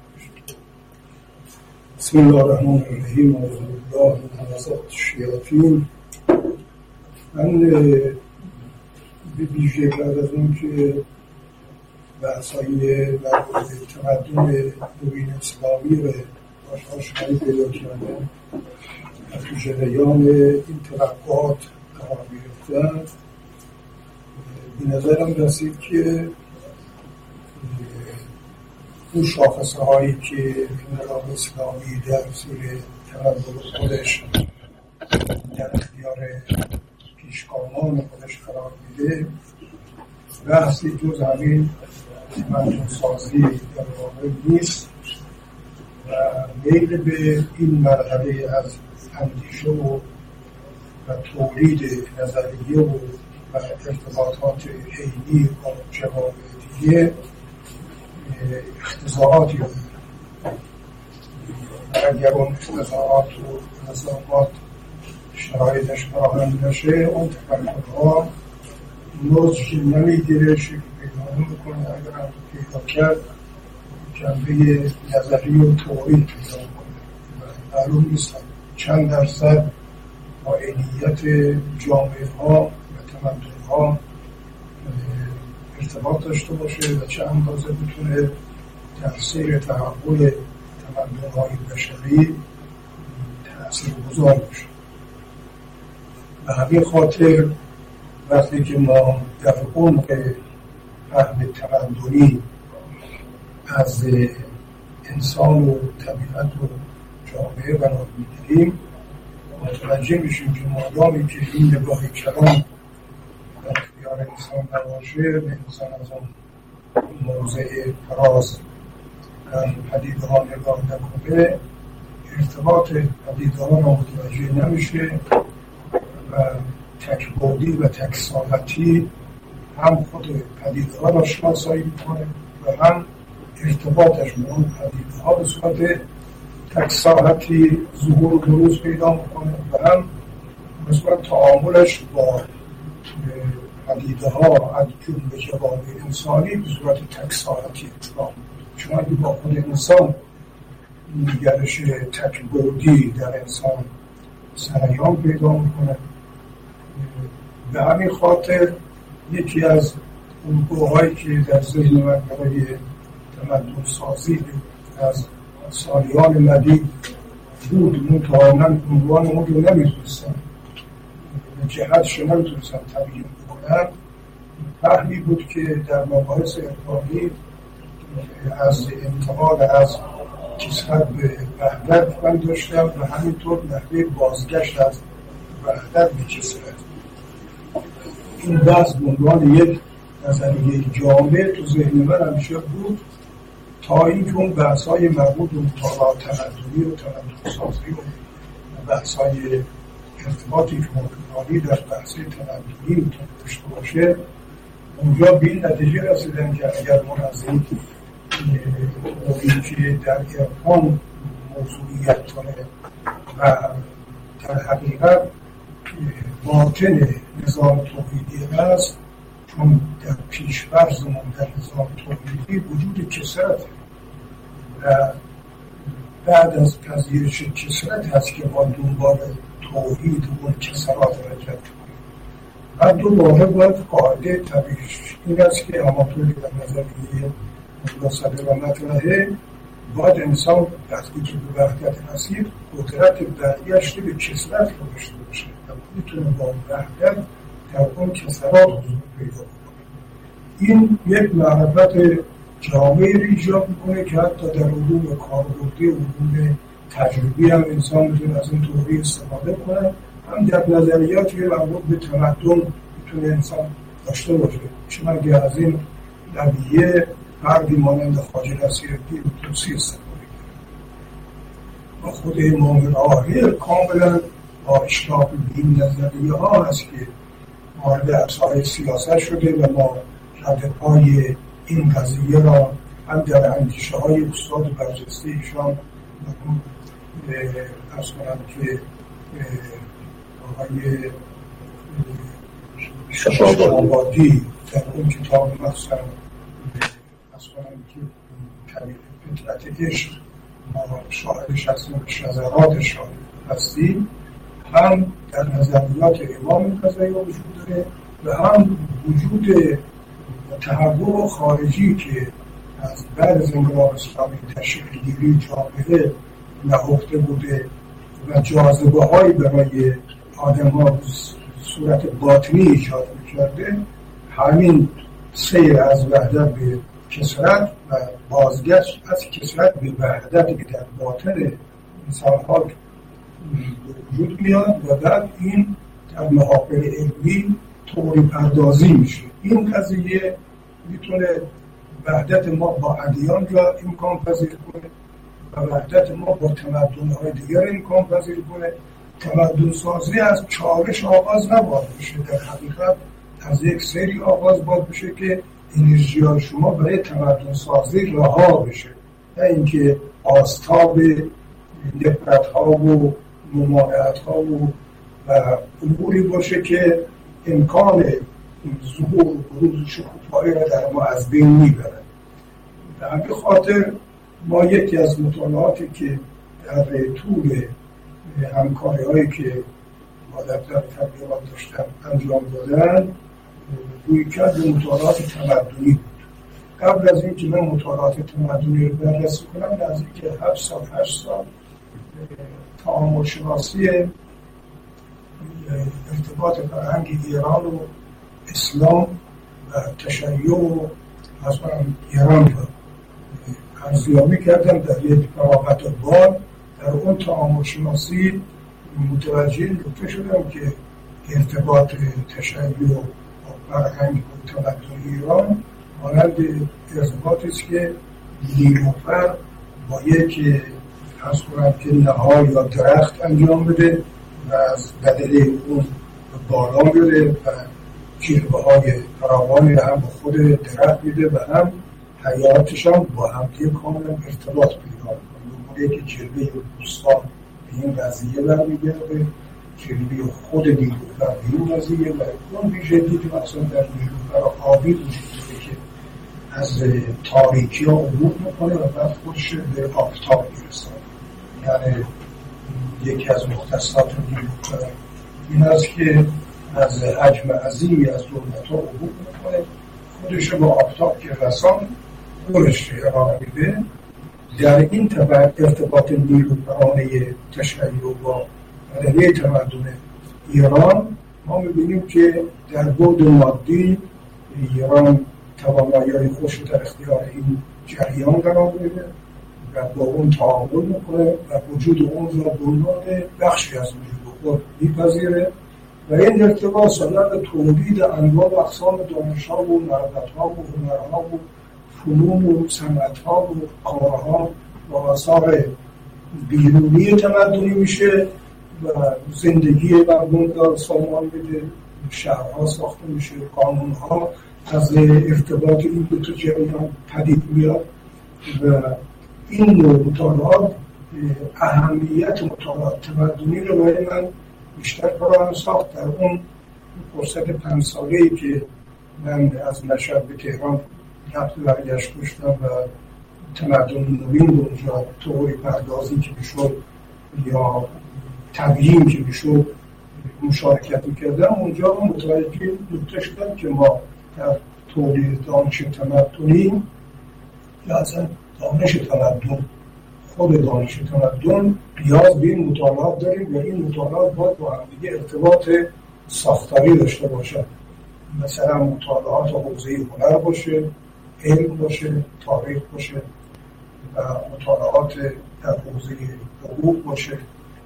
بسم الله الرحمن الرحیم. اعوذ بالله من همزات الشیاطین. من به ویژه بعد از اون که بحث‌های مربوط به تمدن نوین اسلامی رو آشنایی پیدا کردم و تو جریان این توقعات قرار گرفتم، به نظرم رسید که اون شاخصه‌هایی که انقلاب اسلامی در زیر تمدن خودش در اختیار پیشگامان خودش قرار میده، بحثی جز همین تمدن سازی در واقع نیست و میل به این مرحله از اندیشه و تولید نظریه و ارتباطات عینی با جوامع دیگه اختزاعاتی رو اگر اون اختزاعات و نظامات شرایطش فراهم نشه، اون تفکرها نضج نمیگیره، شکل پیدا نمیکنه. اگر هم پیدا کرد جنبه نظری و تئوری پیدا کنه. معلوم نیست چند درصد با عینیت جامعه ها و تمدن ها ارتباط داشته باشه و چه اندازه بتونه تأثیر تحول تمدن های بشری تأثیر گذار باشه. به همین خاطر وقتی که ما در عمق فهم تمدنی از انسان و طبیعت و جامعه قرار می‌گیریم، متوجه میشیم که مادامی که این نگاه کلان و کنار انسان نباشه به انسان از اون موضع فراز در پدیده ها نگاه نکنه، ارتباط پدیده ها را متوجه نمیشه و تک‌بعدی و تک‌ساحتی هم خود پدیده ها را شناسایی میکنه و هم ارتباطش با اون پدیده ها به صورت تک‌ساحتی ظهور و بروز پیدا میکنه و هم به صورت تعاملش با پدیده ها از جمله جوامع انسانی به صورت تک‌ساحتی اتفاق میفته. چون اگه با خود انسان نگرش تک‌بعدی در انسان سریان پیدا میکنه، به همین خاطر یکی از الگوهایی که در ذهن من برای تمدن سازی از سالیان مدید بود، منتها من عنوان اون رو نمیتونستم جهتش نمیتونستم تبیین بکنم، فهمی بود که در مباحث عرفانی از انتقال از کسرت به وحدت من داشتم و همینطور نحوه بازگشت از وحدت به کسرت. این بحث به عنوان یک نظریه جامع تو ذهن من همیشه بود تا اینکه اون بحث‌های مربوط به مطالعات تمدنی و تمدن سازی و بحث‌های ارتباطی که ممکنی در بحث تمدنی میتونه داشته باشه، اونجا به این نتیجه رسیدن که اگر ما از این موضوعی که در عرفان موضوعیت داره و در حقیقت باطن نظام توحیدی هست، چون در پیش‌فرضمون در نظام توحیدی وجود کثرت و بعد از پذیرش کثرت هست که ما دنبال توحید و کثرات حرکت کنیم. و دوباره باید قاعده طبیعیش این است که همانطوری در نظریه ملاصقه و مطرحه باید انسان وقتی که به وحدت رسید قدرت برگشت به کثرت رو داشته باشه و میتونه با وحدت در اون کثرات حضور پیدا کنه. این یک معرفت جامعی رو ایجاد میکنه که حتی در علوم کاربردی و علوم تجربی هم انسان میتونه از این توضیح استفاده کنه، هم در نظریاتی مربوط به تمدن میتونه انسان داشته باشه. چون اگر از این رویه فردی مانند خواجه نصیرالدین طوسی استفاده کنه و خود امام راحل کاملا با اشراف این نظریه ها هست که وارد عرصه‌های سیاست شده و ما ردپای این قضیه را هم در اندیشه های استاد برجسته ایشان ارز کنم که آقای شاشابادی در اون کتاب مخصوصا ارز کنم که فطرت عشق ما شاهدش هستیم، شذرات شاهد هستیم، هم در نظریات امام قضایی وجود داره و هم وجود تحول خارجی که از بعد از انقلاب اسلامی در شکل‌گیری جامعه نهفته بوده و جاذبه هایی برای آدم ها صورت باطنی ایجاد می‌کرده، همین سیر از وحدت به کثرت و بازگشت از کثرت به وحدتی که در باطن انسان ها وجود میاد و بعد این در محافل علمی طوری پردازی میشه. این قضیه میتونه وحدت ما با ادیان را امکان پذیر کنه و وحدت ما با تمدن‌های دیگر امکان پذیر کنه. تمدن سازی از چالش آغاز نباید بشه، در حقیقت از یک سری آغاز باید بشه که انرژی های شما برای تمدن سازی رها بشه، نه اینکه آستاب نفرت ها و ممانعت ها و اموری باشه که امکان ظهور و بروز شکوفایی را در ما از بین میبرن. به همین خاطر ما یکی از مطالعاتی که در طول همکاری هایی که با دفتر تبلیغات داشتن انجام دادن روی کرد به مطالعات تمدنی بود. قبل از این که من مطالعات تمدنی رو بررسی کنم نزدیک 7 سال تعامل شناسی ارتباط فرهنگ ایران و اسلام و تشیع و مثلا ایران رو ارزیابی کردم در یک فراغت بال. در اون تعامل شناسی متوجه نکته شدم که ارتباط تشیع با فرهنگ و تمدن ایران مانند ارتباطی است که نیلوفر با یک از کنم که نهال یا درخت انجام بده و از بدله اون بالا بره و جلوه های فراوانی هم با خود درخت میده و هم حیاتشان با هم کاملا ارتباط پیدا کنه. که جلوه بوستان به این قضیه برمیگرده، جلوه خود نیلوفر به این قضیه و اون ویژگی که مثلا در نیلوفر آبی وجود داره که از تاریکی ها عبور میکنه و بعد خودش به آفتاب میرسه. یعنی یکی از مختصات نیلوفر این است که از حجم عظیمی از دولت ها عبور میکنه، خودش رو با آفتاب که رسان خودش ارائه میده. در این ارتباط نیلوفرانه تشیع و با مدنی تمدن ایران ما میبینیم که در بعد مادی ایران توانایی خوش در اختیار این جریان قرار میده و با اون تعامل میکنه و وجود اون را بنیان بخشی از وجود خود میپذیره و این ارتباط سبب به تولید انواع و اقسام دانش‌ها و مهارت‌ها و هنرها و فنون و صنعت‌ها و کارها و آثار بیرونی تمدنی میشه و زندگی مردم را سامان بده، شهرها ساخته میشه، قانون‌ها از ارتباط این دو تا جریان پدید میاد و این نوع مطالعات اهمیت مطالعات تمدنی رو برای من بیشتر فراهم ساخت. در اون فرصت 5 ساله‌ای که من از مشهد به تهران رفت برگشت داشتم و تمدن نوین رو اونجا طوری پردازی که میشد یا تبیین که میشد مشارکت میکردم، اونجا متوجه نکته شدم که ما در تولید دانش تمدنی یا اصلا دانش تمدن خود دانش تمدن نیاز به این مطالعات داریم و این مطالعات باید با همدیگه ارتباط ساختاری داشته باشد. مثلا مطالعات حوزه هنر باشه، علم باشه، تاریخ باشه و مطالعات در حوزه حقوق باشه،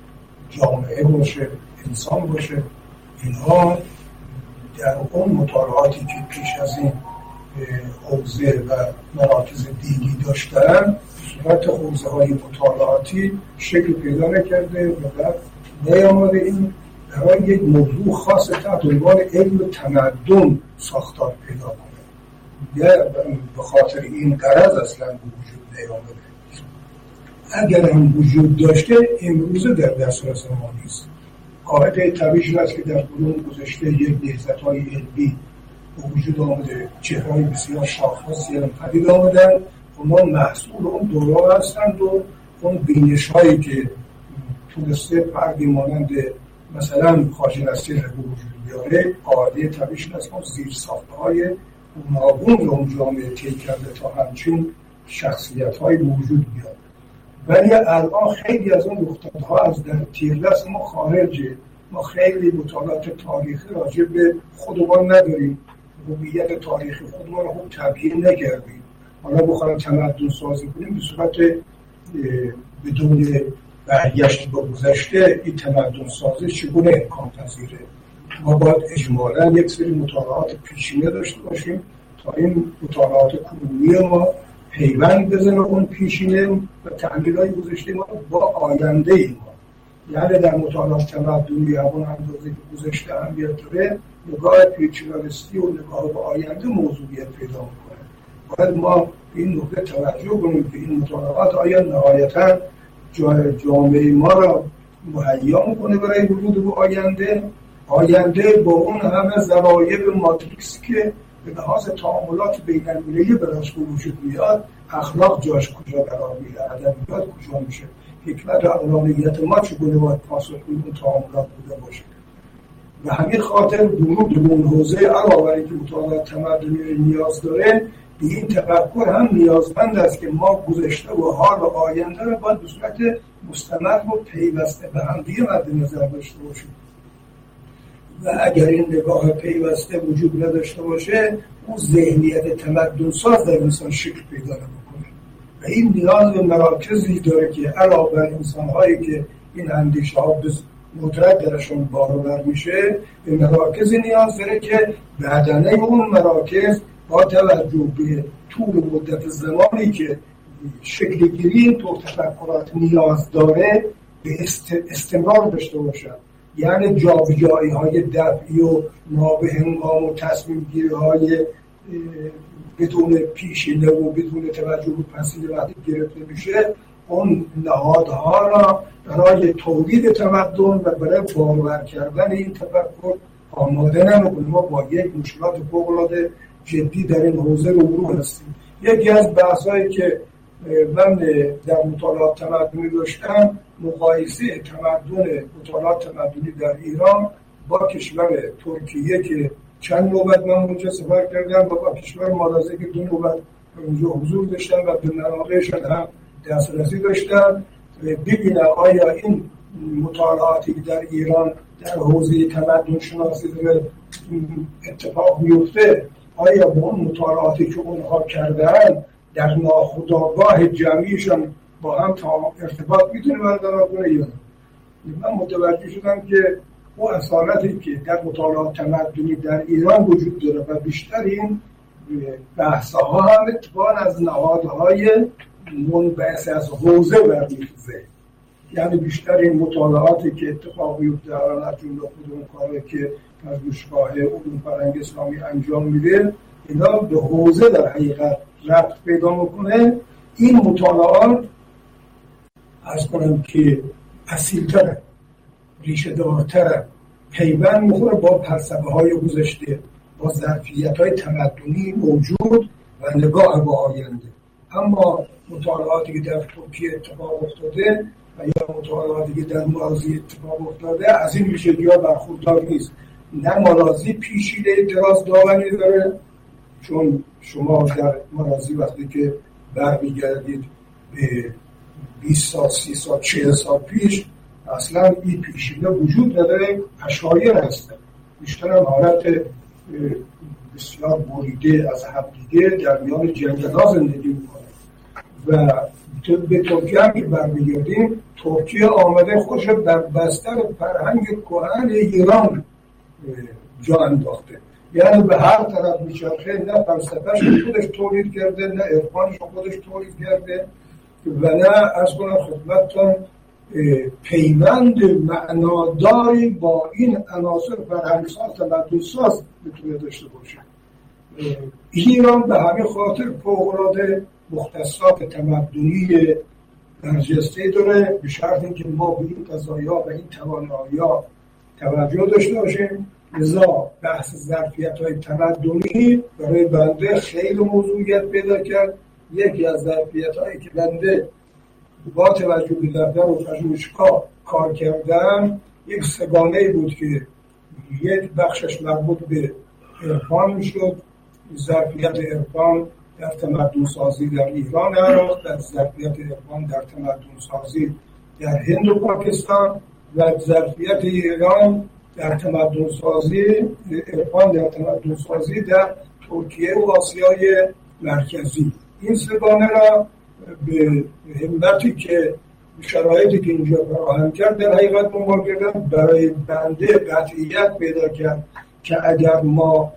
جامعه باشه، انسان باشه. اینها در اون مطالعاتی که پیش از این حوزه و مراکز دیگی داشتن صورت حوزه های مطالعاتی شکل پیدا نکرده و بعد نیامده این برای یک موضوع خاص تحت عنوان علم تمدن ساختار پیدا کنه. یا به خاطر این غرض اصلا به وجود نیامده. اگر هم وجود داشته امروزه در دسترس ما نیست. قاعده طبیعی است که در قرون گذشته یک نهضت‌های علمی به وجود آمده، چهره‌های بسیار شاخصی هم پدید آمدن، اونها محصول اون دوره هستند و اون بینش‌هایی که تونسته فردی مانند مثلا خواجه نصیر به وجود بیاره، قاعده طبیعی است که زیرساخت‌های گوناگون رو اون جامعه طی کرده تا همچین شخصیت‌هایی به وجود بیاد. ولی الان خیلی از اون نقطه‌ها از در تیردست ما خارجه. ما خیلی مطالعات تاریخی راجع به خودمان نداریم، هویت تاریخی خودمان رو خوب تبیین نکردیم. حالا بخوایم تمدن سازی کنیم به صورت بدون برگشت به گذشته این تمدن سازی چگونه امکان پذیره؟ ما باید اجمالاً یک سری مطالعات پیشینه داشته باشیم تا این مطالعات کنونی ما پیوند بزنه اون پیشینه و تعمیل‌های گذشته ما با آینده ما. یعنی در مطالعات تمدنی همون اندازه که گذشته اهمیت داره، نگاه فیوچرالیستی و نگاه به آینده موضوعیت پیدا میکنه. باید ما این نکته توجه کنیم که این مطالعات آیا نهایتاً جامعه ما را مهیا میکنه برای ورود به آینده با اون همه ضرایب ماتریکس که به لحاظ تعاملات بین‌المللی براش به وجود میاد، اخلاق جاش کجا قرار میگیره، ادبیات کجا میشه، حکمت و عقلانیت ما چگونه باید پاسخگوی اون تعاملات بوده باشه. و همین خاطر ورود به اون حوزه علاوه بر اینکه مطالعات تمدنی نیاز داره، به این تفکر هم نیازمند است که ما گذشته و حال و آینده رو باید به صورت مستمر و پیوسته به هم دیگه مد نظر داشته باشیم. و اگر این نگاه پیوسته وجود نداشته باشه، اون ذهنیت تمدن ساز در انسان شکل پیدا نمی‌کنه. و این نیاز به مراکزی داره که علاوه بر انسان‌هایی که این اندیشه‌ها ندرت درشون بارور میشه، به مراکزی نیاز داره که بدنه اون مراکز با توجه به طول مدت زمانی که شکل گیری این طور تفکرات نیاز داره به استمرار داشته باشن. یعنی جابجایی های دفعی و نابهنگام و تصمیم گیری های بدون پیشینه و بدون توجه به پسینه وقتی گرفته میشه، اون نهادها را برای تولید تمدن و برای بارور کردن این تفکر آماده نمیکنه. ما با یک مشکلات فوق‌العاده جدی در این حوزه روبرو هستیم. یکی از بحث‌هایی که من در مطالعات تمدنی داشتم، مقایسه تمدن مطالعات تمدنی در ایران با کشور ترکیه که چند نوبت من اونجا سفر کردم، با کشور مالزی که 2 نوبت اونجا حضور داشتم و به منابعشان هم دسترسی داشتم، ببینم آیا این مطالعاتی که در ایران در حوزه تمدن شناسی داره اتفاق میفته، آیا با اون مطالعاتی که اونها کردن در ناخودآگاه جمعیشان با هم ارتباط میتونه برقرار کنه یا نه. من متوجه شدم که اون اصالتی که در مطالعات تمدنی در ایران وجود داره و بیشتر این بحث‌ها هم اتفاقاً از نهادهای منبعث از حوزه برمیخیزه. یعنی بیشتر این مطالعاتی که اتفاق میفته الان از جمله خود اون کاری که پژوهشگاه علوم فرهنگ اسلامی انجام میده، اینا به حوزه در حقیقت ربط پیدا میکنه. این مطالعات از کنم که اصیل‌تره، ریشه دارتره، پیوند میخوره با فلسفه های گذشته، با ظرفیت های تمدنی موجود و نگاه به آینده. اما مطالعاتی که در ترکیه اتفاق افتاده و یا مطالعاتی که در مالزی اتفاق افتاده از این ویژگی‌ها برخوردار نیست. نه مالزی پیچیده دراز دامنی داره، چون شما در مالزی وقتی که برمیگردید به 20 سال 30 سال 40 سال پیش اصلا این پیشینه وجود نداره، اشایر هستن، بیشتر هم حالت بسیار بریده از همدیگه در میان جنگل‌ها زندگی میکنه. و به ترکیه هم که برمیگردیم، ترکیه آمده خودش در بستر فرهنگ کهن ایران جا انداخته، یعنی به هر طرف میچرخه، نه فلسفه‌اش خودش تولید کرده، نه عرفانش خودش تولید کرده و نه از کنم خدمتتون پیوند معناداری با این عناصر فرهنگساز تمدن‌ساز بتونه داشته باشه. ایران به همین خاطر فوق‌العاده مختصات تمدنی برجسته داره، به شرط اینکه ما به این قضایا و این توانایی‌ها توجه داشته باشیم. لذا بحث ظرفیت‌های تمدنی برای بنده خیلی موضوعیت پیدا کرد. یکی از ظرفیت‌هایی که بنده با توجه به دفتر و پژوهشگاه کار کردم یک سگانه بود که یک بخشش مربوط به عرفان میشد، ظرفیت عرفان در تمدن سازی در ایران عراق، در ظرفیت عرفان در تمدن سازی در هند و پاکستان و ظرفیت ایران در تمدن سازی عرفان در تمدن سازی در ترکیه و آسیای مرکزی. این سگانه را به همتی که شرایطی که اینجا فراهم کرد در حقیقت دنبال کردن، برای بنده قطعیت پیدا کرد که اگر ما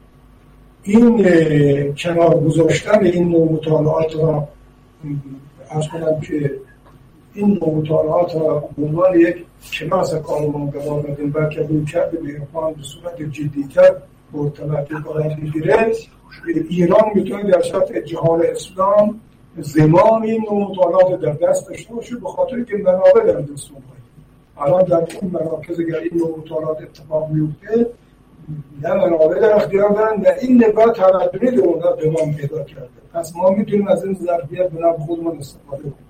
این کنار گذاشتن این نوع مطالعات را از کنم که این نوع مطالعات را به عنوان یک کلاس کارمان قرار بدیم، بلکه روی کرده به عرفان به صورت جدی‌تر مرتبط قرار بگیره، ایران میتونه در سطح جهان اسلام زمان این نوع مطالعات در دست داشته باشه، به خاطر که منابع در دست اومده. الان در اون مراکز اگر این نوع مطالعات اتفاق میفته، نه منابع در اختیار دارن، نه این نگاه تمدنی در اونها دوام پیدا کرده. پس ما میتونیم از این ظرفیت به نفع خودمون استفاده کنیم.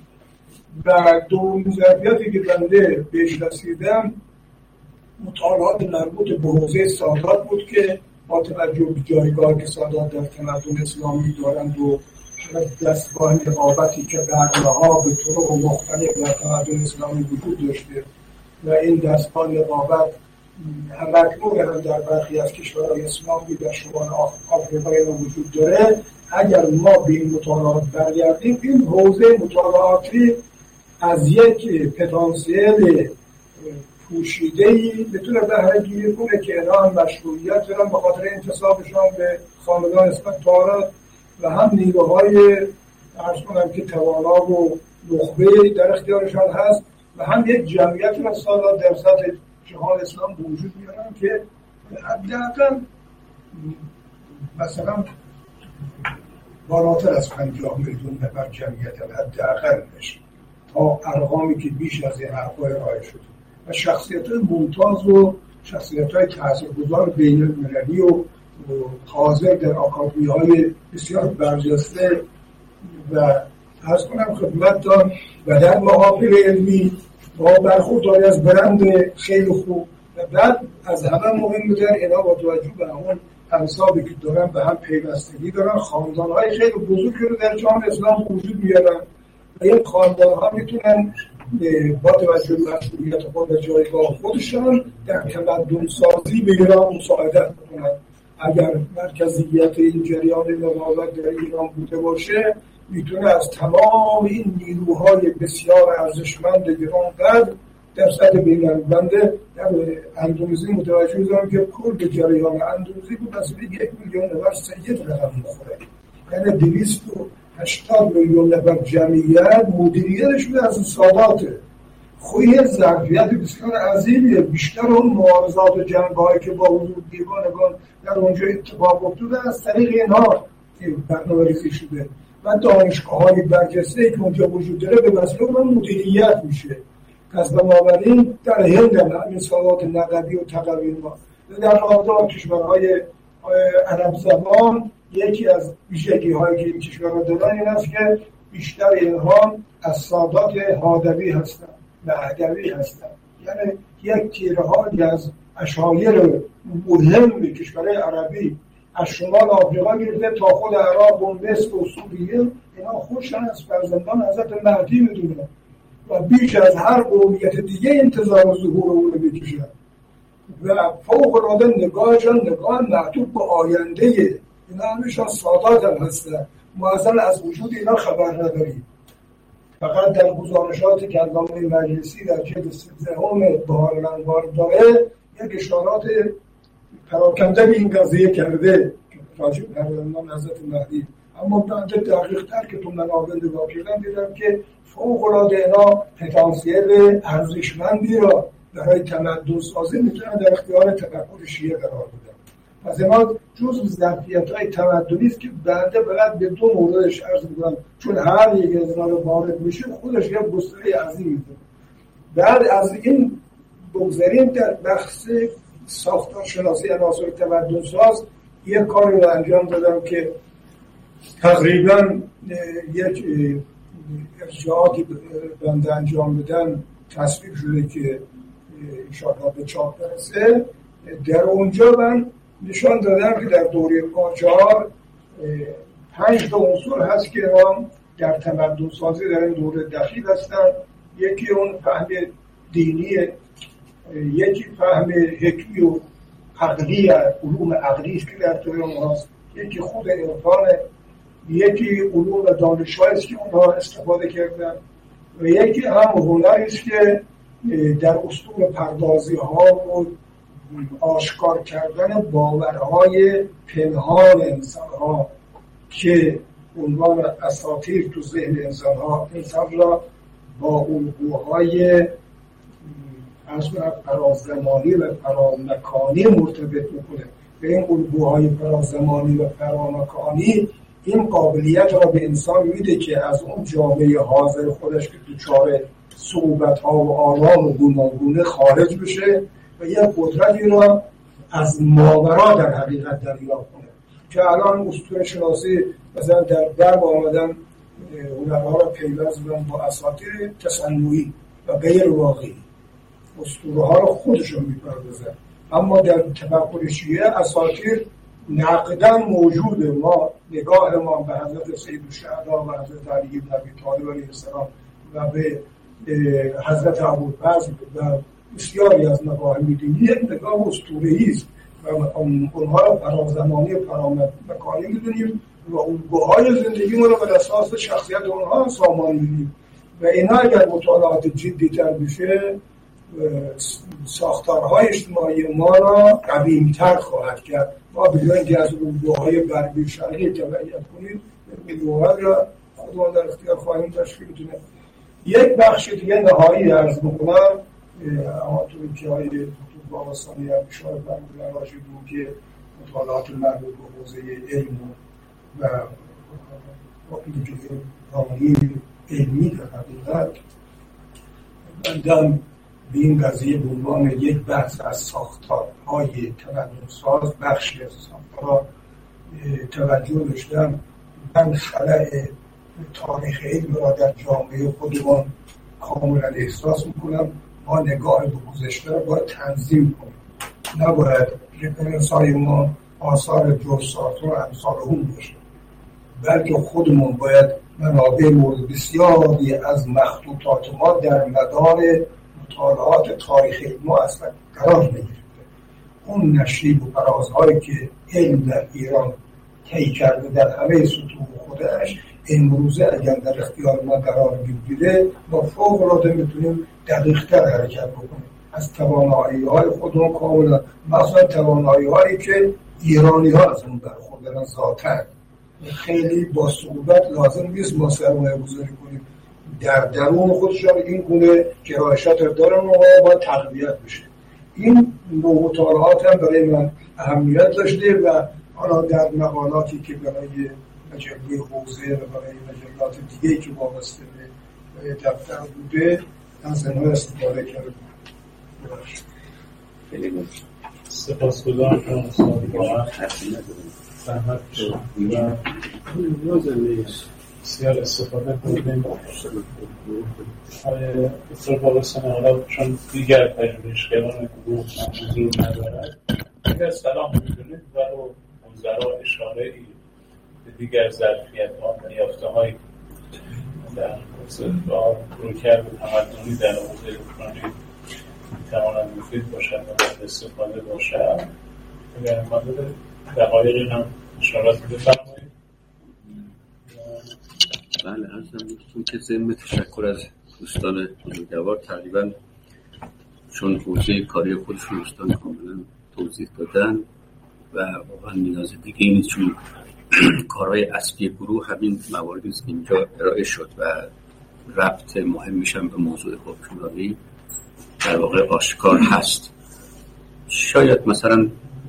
و دومین ظرفیتی که بنده بهش رسیدم مطالعات مربوط به حوزه سادات بود که با توجه به جایگاهی که سادات در تمدن اسلامی دارند و دستگاه نقابتی که برنامه‌ها به طرق مختلف در تمدن اسلامی وجود داشته و این دستگاه نقابت همکنون هم در برخی از کشورهای اسلامی در شمال آفریقا وجود داره. اگر ما به این مطالعات برگردیم، این حوزه مطالعاتی از یک پتانسیل پوشیده‌ای بتونه بهره گیری کنه که اینا هم مشروعیت دارن به خاطر انتسابشان به خاندان اسفندیار و هم نیروهای عرض کنم که توانا و نخبه در اختیارشان هست و هم یک جمعیت و سالات در سطح جهان اسلام وجود میارن که حداقل مثلا بالاتر از 50 میلیون نفر جمعیت حداقلش تا ارقامی که بیش از این حرفای ارائه شده و شخصیت‌های ممتاز و شخصیت‌های تاثیرگذار بین‌المللی و حاضر در آکادمی‌های بسیار برجسته و عرض کنم خدمتتان و در محافل علمی با برخورداری از برند خیلی خوب و بعد از همه مهم‌تر اینا با توجه به اون انسابی که دارن به هم پیوستگی دارن خاندان‌های خیلی بزرگی رو در جهان اسلام وجود میارن و این خاندان‌ها میتونن با توجه به مسئولیت خود و جایگاه خودشان در تمدن سازی به ایران مساعدت کنند. اگر مرکزیت این جریان نظامت در ایران بوده باشه میتونه از تمام این نیروهای بسیار ارزشمند گرانقدر در سطح بین‌المللی در اندونزی متوجه شدم که کل جریان اندونزی بود از 1 میلیون نفر سید رقم میخوره، یعنی 280 میلیون نفر جمعیت مدیریتش به از ساداته. خوی ظرفیت بسیار عظیمیه. بیشتر اون معارضات و جنگ‌هایی که با حضور دیوانگان در اونجا اتفاق افتاده از طریق اینها برنامه‌ریزی شده و دانشگاه‌های برجسته که اونجا وجود داره به وسیله اون مدیریت میشه. پس بنابراین در هند همین سادات نقدی و تقوی ما در رابطه کشورهای عرب زبان یکی از ویژگی‌هایی که این کشورها دارن این است که بیشتر اینها از سادات هادوی هستند، مهدوی هستند، یعنی یک تیره‌هایی از اشایر مهم کشورهای عربی از شمال آفریقا گرفته تا خود عراق و مصر و سوریه اینا خودشان از فرزندان حضرت مهدی میدونن و بیش از هر قومیت دیگه انتظار ظهور او رو میکشن و فوق‌العاده نگاهشان نگاه معطوف به آینده. اینا همشان سادات هم هستن. ما اصلا از وجود اینا خبر نداریم. فقط در گزارشات که علامه مجلسی در جلد 13 بهار الانوار داره یک اشارات پراکنده به این قضیه کرده که راجع به فرزندان حضرت مهدی، اما بنده دقیق‌تر که تو منابع نگاه کردم دیدم که فوق‌العاده اینا پتانسیل ارزشمندی را برای تمدن سازی میتونن در اختیار تفکر شیعه قرار بدن. پس اینا جزء ظرفیت‌های تمدنی است که بنده فقط به دو موردش عرض می‌کنم چون هر یک از اینا رو وارد میشه خودش یک گستره عظیمی داره. بعد از این بگذاریم در بحث ساختار شناسی عناصر تمدن ساز یک کاری رو انجام دادم که تقریبا یک ارجاعاتی بنده انجام بدن تصویر شده که انشاءالله به چاپ برسه. در اونجا من نشان دادم که در دوره قاجار 5 تا عنصر هست که ما در تمدن سازی در این دوره دخیل هستن. یکی اون فهم دینیه، یکی فهم حکمی و عقلی، علوم عقلی است که در دوره ما هست، یکی خود عرفانه، یکی علوم دانش‌هایی است که اونها استفاده کردن و یکی هم هنری است که در اسطوره پردازی ها و آشکار کردن باورهای پنهان انسان ها که عنوان اساطیر تو ذهن انسان را با الگوهای فرازمانی و فرامکانی مرتبط میکنه. به این الگوهای فرازمانی و فرامکانی این قابلیت را به انسان میده که از اون جامعه حاضر خودش که دچار صعوبت‌ها و آلام و گوناگونه خارج بشه و یک قدرتی را از ماورا در حقیقت دریافت کنه که الان اسطوره شناسی مثلا در درب آمدن هنرها را پیوست بدن با اساطیر تصنعی و غیر واقعی، اسطوره ها را خودشون میپردازن. اما در تفکر شیعه اساطیر نقدن موجوده. ما نگاه ما به حضرت سید الشهدا و حضرت علی بن ابی طالب علیه السلام و به حضرت ابوالفضل و بسیاری از مفاهیم دینی یک نگاه اسطوره‌ای است و اونها را فرازمانی و فرامکانی می‌دونیم و الگوهای زندگی ما را بر اساس شخصیت اونها سامان می‌دونیم و اینا اگر مطالعات جدی‌تر بشه ساختارهای اجتماعی ما را قویم‌تر خواهد کرد. ما بدون اینکه از الگوهای غربی شرقی تبعیت کنیم الگوها را خودمان در اختیار خواهیم داشت که بتونه. یک بخش دیگه نهایی عرض بکنم، همانطوری که های دکتر باقرسانی هم اشاره فرمودن راجع به که مطالعات مربوط به حوزه علم و راهی علمی در حقیقت بندم به این قضیه به عنوان یک بحث از ساختارهای تمدن‌ساز بخشی از ساختارها توجه داشتم. من خلأ تاریخ علم را در جامعه خودمان کاملا احساس میکنم. ما نگاه به گذشته را باید تنظیم کنیم، نباید رفرنس‌های ما آثار جورج سارتر و امثال هم باشه، بلکه خودمون باید منابع مورد بسیاری از مخطوطات ما در مدار مطالعات تاریخ علم اصلا قرار میگیره. اون نشیب و فرازهایی که علم در ایران طی کرده در همه سطوح خودش امروزه اگر در اختیار ما قرار بگیره ما فوق‌العاده میتونیم دقیق‌تر حرکت بکنیم از توانایی‌های خودمون کاملا، مثلا توانایی‌هایی که ایرانی‌ها از اون برخوردارن ذاتاً. خیلی با صعوبت لازم نیست ما سرمایه گذاری کنیم در درون خودشان این گونه گرایشات دارن و باید تقویت بشه. این نوع مطالعات هم برای من اهمیت داشته و حالا در مقالاتی که برای مجله حوزه و برای مجلات دیگه که وابسته به دفتر بوده از اینها استفاده کرده. خیلی ممنون. سپاسگزارم که استاد واقعا زحمت کشیدن بسیار استفاده کنیم. آقای دکتر باقرسانی حالا چون دیگر پژوهشگران گروه حضور ندارد اگر سلام می‌دونید و وزرا اشاره‌ای به دیگر ظرفیت‌ها و یافته‌هایی در رویکرد تمدنی در حوزه الکترونیک می‌تواند مفید باشد و مورد استفاده باشد، اگر مورد دقایقی هم اشارات بفرمایید. بله، هستم که ضمن تشکر از دوستان بزرگوار تقریبا چون حوزه کاری خودشون دوستان کاملا توضیح دادن و واقعا نیاز دیگه نیست، چون کارهای اصلی گروه همین مواردی است که اینجا ارائه شد و ربط مهم میشن به موضوع حکمرانی در واقع آشکار هست. شاید مثلا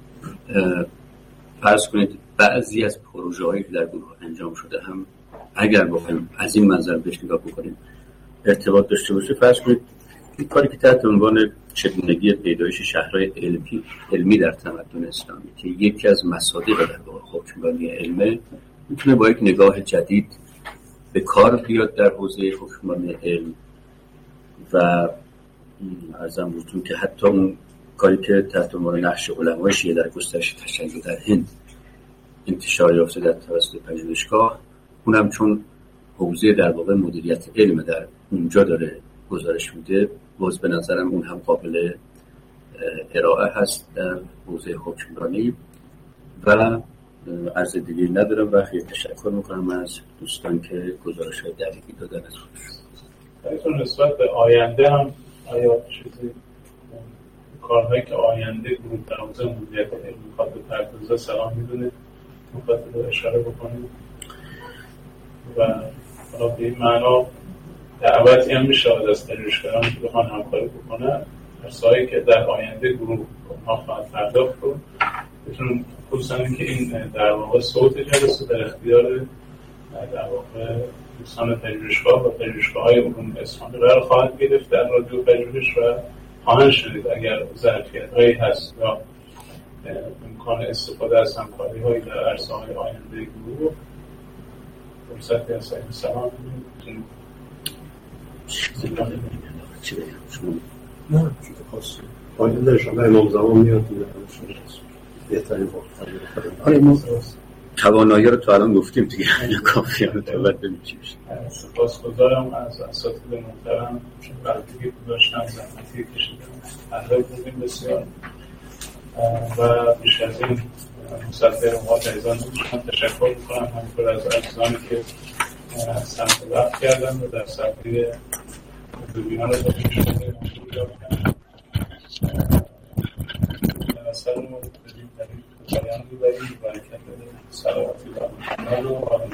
فرض کنید بعضی از پروژه‌هایی که در گروه انجام شده هم اگر بخوایم از این منظر بهش نگاه بکنیم ارتباط داشته باشه، فرض کنید این کاری که تحت عنوان چگونگی پیدایش شهرهای علمی در تمدن اسلامی که یکی از مصادیق در واقع حکمرانی علمه میتونه با یک نگاه جدید به کار بیاد در حوزه حکمرانی علم و عرضم بودتون که حتی اون کاری که تحت عنوان نقش علمای شیعه در گسترش تشیع در هند انتشار یافته در توسط پژوهشگاه، اونم چون حوزه در واقع مدیریت علم در اونجا داره گزارش میده، باز به نظرم اون هم قابل ارائه هست در حوزه حکمرانی و عرض دیگه ندارم و خیلی تشکر میکنم از دوستان که گزارش های دقیقی دادن از خودشون. نسبت به آینده هم آیا چیزی کارهایی که آینده گروه در حوزه مدیریت علم میخواد به پردازه سلام میدونه مخاطب رو اشاره بکنید و حالا به این معنا دعوتی هم میشه از پژوهشگران که بخوان همکاری بکنن در ساحه‌ای که در آینده گروه ما خواهد پرداخت رو بتونن، خصوصا اینکه این در واقع صوت جلسه در اختیار در واقع دوستان پژوهشگاه و پژوهشگاه‌های علوم اسلامی قرار خواهد گرفت در رادیو پژوهش و خواهند شنید اگر ظرفیت‌هایی هست یا امکان استفاده از همکاری‌هایی در عرصه‌های آینده گروه فرصتی هست. سلام می‌کنم. چی بگم شما؟ نه چیز خاصی آیا داشتم امام زمان میاد بهترین آره ما توانایی رو تو الان گفتیم دیگه کافیه تا بعد ببینیم چی میشه. سپاسگزارم از اساتید محترم چون برنامه‌ای داشتن زحمتی کشیدن اهل بودیم بسیار و بیش از این مصدر اوقات ایزان دوستان تشکر میکنم همینطور از عزیزانی که صرف وقت کردن و در صفحه دوربینان رو داشته شده رو بدیم در بیان میبریم برکت بده سلامتی دارم رو آدم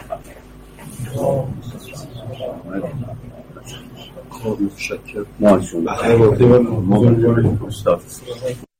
خب متشکرم. ما از جون بخیر.